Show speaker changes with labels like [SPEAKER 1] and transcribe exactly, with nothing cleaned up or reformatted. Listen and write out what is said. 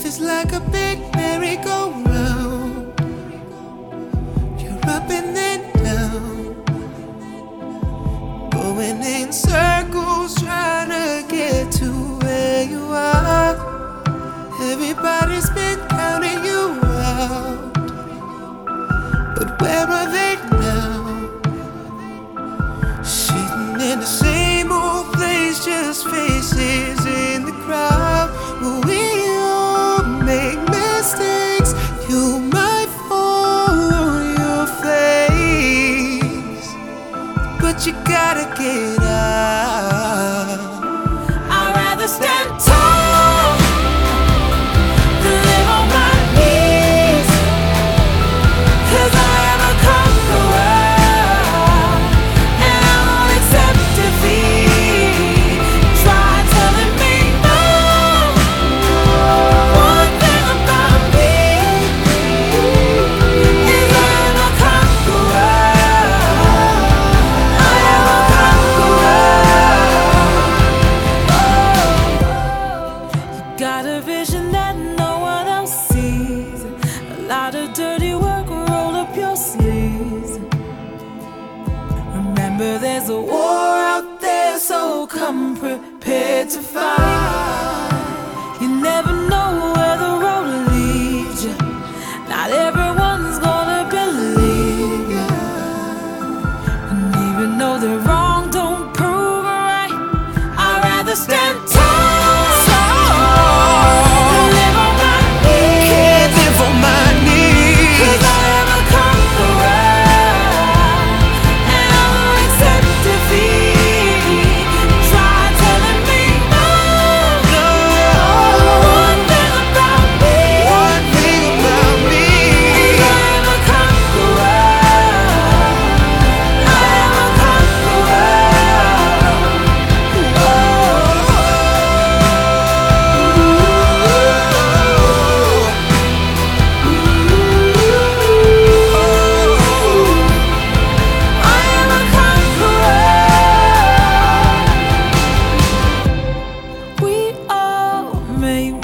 [SPEAKER 1] Life is like a big merry-go-round. You're up and then down, going in circles trying to get to where you are. Everybody's been counting you out, but where are they now? Sitting in the same old place, just faces in the crowd. We all make mistakes, you might fall on your face, but you gotta get out.
[SPEAKER 2] I'd rather stand tall than live on my knees, 'cause I am a conqueror and I won't accept defeat. Try telling me no. One thing about me is I am a conqueror. I am a conqueror. You got a vision that no one else sees. A lot of dirty work, roll up your sleeves. Remember, there's a war out there, so come prepared to fight. You never know where the road leads you. Not everyone's gonna believe you, and even though they're wrong, don't prove it right. I'd rather stand tall than live on my knees.
[SPEAKER 1] Can't live on my
[SPEAKER 2] 'Cause
[SPEAKER 1] knees.
[SPEAKER 2] I am a conqueror and I won't accept defeat. Try telling me no. One thing about me
[SPEAKER 1] One thing about me,
[SPEAKER 2] is I am a conqueror. I am a I am a conqueror. We all make